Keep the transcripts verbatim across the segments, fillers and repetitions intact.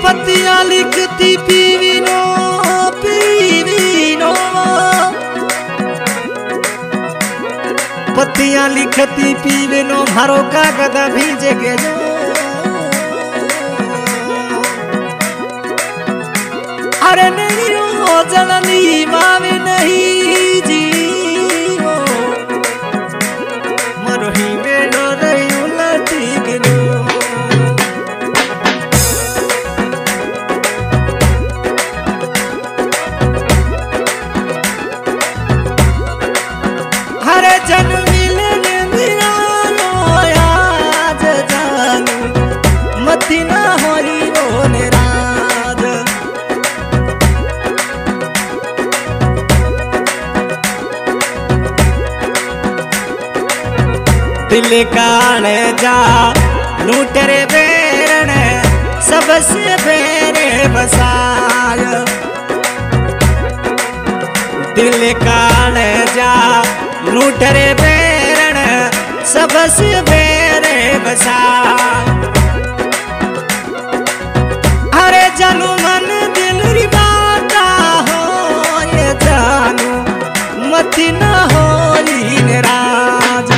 पत्तियां लिखती PV no PV no पत्तियां लिखती पीवी नो मारो कागज भीजे के जो अरे नहीं हो जननी मावे नहीं जी मरोही बेलो रही उलटी गिनो दिल कान जा लूटरे बेरन सबसे बेरे बसाय दिल कान जा लूटरे बेरन सबसे बेरे बसाय अरे जानू मन दिल री बाता हो ये जानू मती न हो नाराज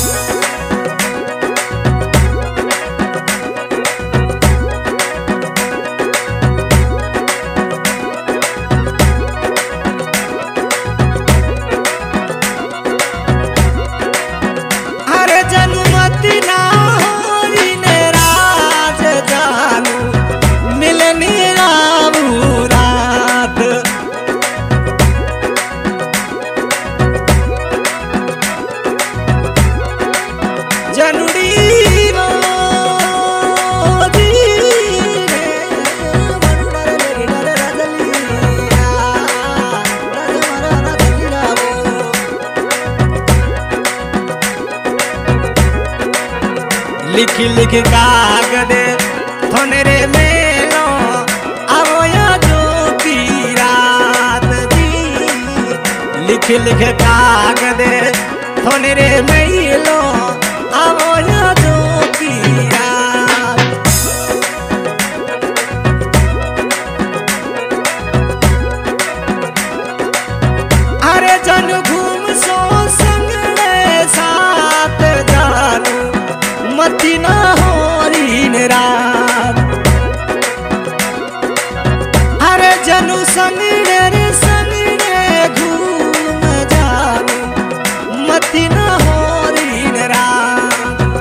लिख लिख कागद थोनरे मेलो आवो या जो की रात जी लिख लिख कागद थोनरे मेलो आवो या जो की रात अरे जन घूम सो संगड़े साथ जानू मती ना हो नाराज अरे जनू संगड़े रे संगड़े घूम जानू मती ना हो नाराज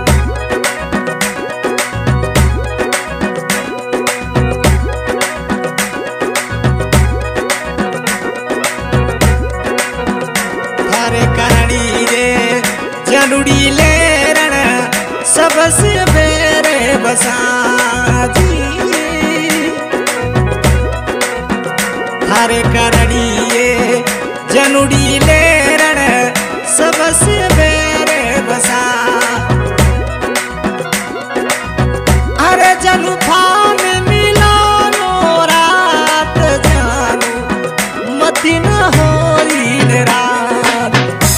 थारे करणी रे जनुड़ी ले सबसे बेरे बसाजी थारे करड़िए जनुड़ी ले रण सबसे बेरे बसा अरे जनु फान मिला नो रात जानू मती न हो नाराज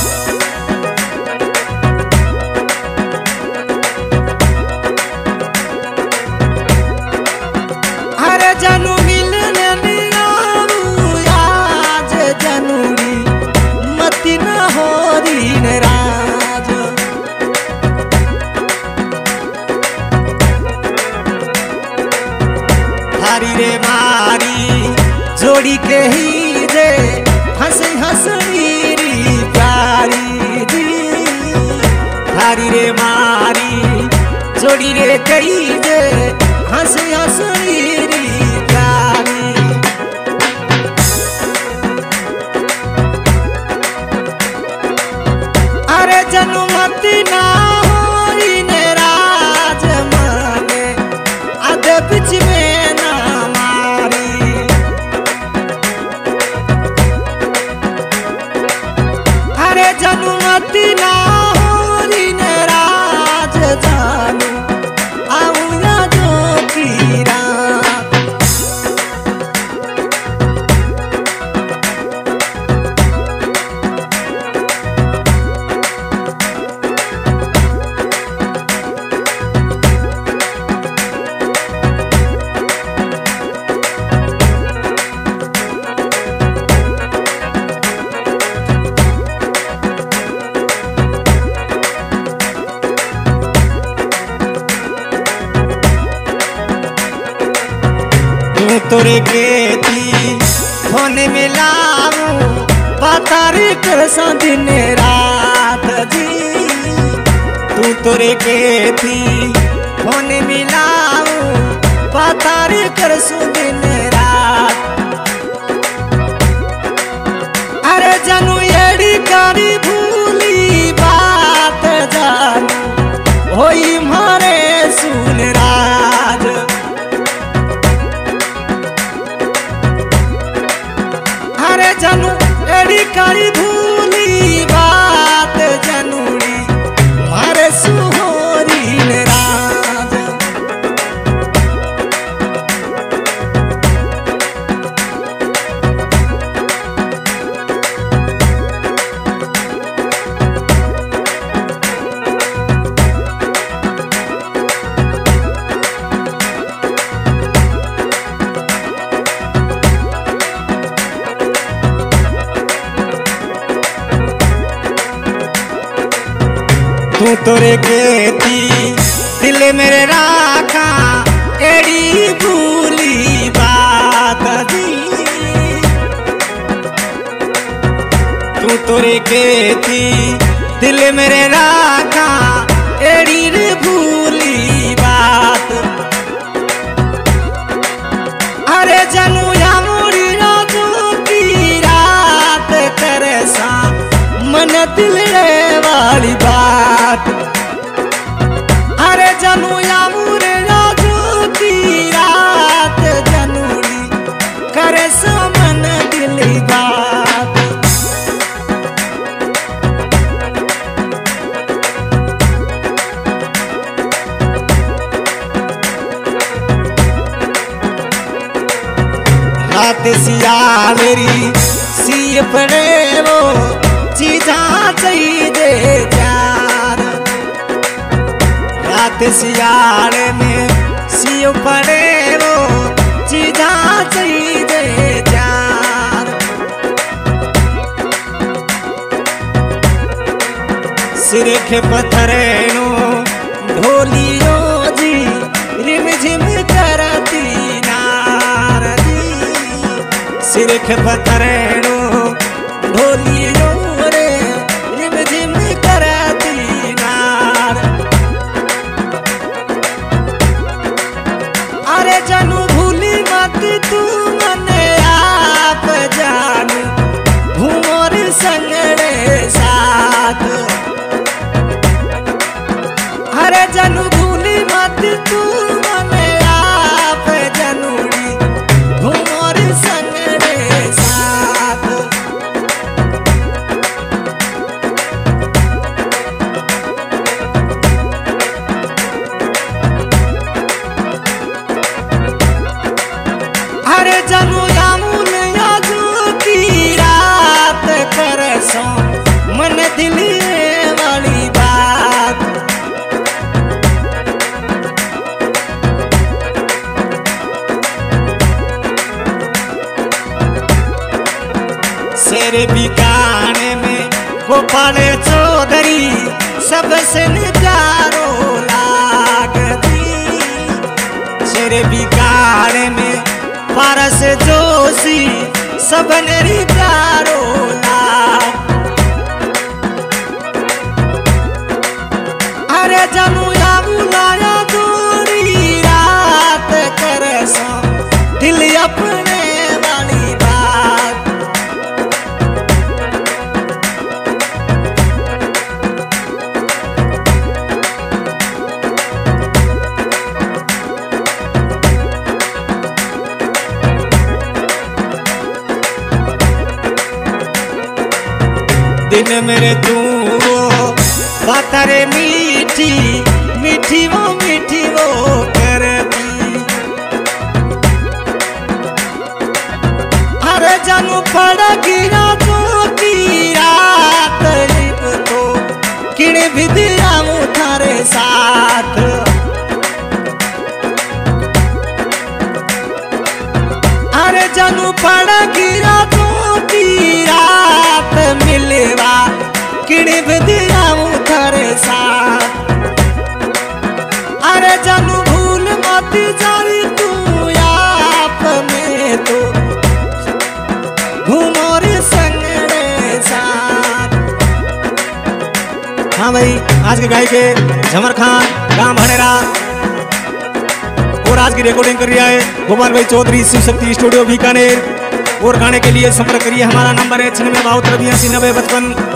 जानू मिलने नियारू आज जनूरी मती न हो नाराज थारी रे मारी जोड़ी के ही दे हंसी हंसनी री प्यारी दी थारी रे मारी जोड़ी रे कही दे हंसी हंसनी री अरे जनू मती ना हो नाराज माने आधे बीच में ना मारी अरे जनू मती ना हो नाराज जानू आऊँ या जो की रात तू तोरे के थी फोन मिलाऊं बतारी करसा दिन रात जी तू तोरे के थी फोन मिलाऊं बतारी करसू दिन रात अरे जानू एड़ी करी भूली बात जानू होई मारे सुन राज अरे जानू एड़ी करी भूली बात जनूड़ी मारे सुहोरी राज तू तोरे के थी दिल मेरे राखा एड़ी भूली बात दी तू तोरे के थी दिल मेरे राखा एड़ी रे भूली बात अरे जनू या मोरी राजू की रात करे सा मन दिल रे वाली बात अरे जनू या मोरे राजू की रात जनूरी करे सा मन दिल बात रात सियालेरी सी पड़े वो चीजा चाहिए चार रात सियाले में सी पड़े वो चीजा चाहिए चार सिर के पत्थरे नो ढोलियो जी रिम झिम करती नार सिर के पत्थरे नो ढोलियो रे रिम झिम करती नार अरे जानू भूली मत तू मने आप जानू घूमोर संगड़े साथ अरे जानू भूली मत तू मने आप जानूड़ी घूमोर संगड़े साथ अरे जानू यामुन याजू की रात करसो मन दिल वाली बात शेर बिकाने में गोपाल चौधरी सबसे प्यारो लागती शेर बिकाने में पारस जोशी सबने प्यारो लाग अरे जानू या बुलाया दूरी रात करसो दिल अपने वाली बात दिन मेरे तू वो बातरे मीठी मीठी वो मीठी वो करती अरे जानू पड़ा गिरा तो की रात लिप तो किण भी दिया वो थारे साथ अरे जानू पड़ा गिरा तो की रात मिलवा किड़े दिया थारे साथ अरे जानू भूल मत जारी तू आप हाँ भाई, आज के गायक है झमर खान, गांव भनेरा, और आज की रिकॉर्डिंग कर रहा है गोपाल भाई चौधरी, शिव शक्ति स्टूडियो बीकानेर। और गाने के लिए संपर्क करिए, हमारा नंबर है छियानवे बहत्तर बयासी नब्बे पचपन।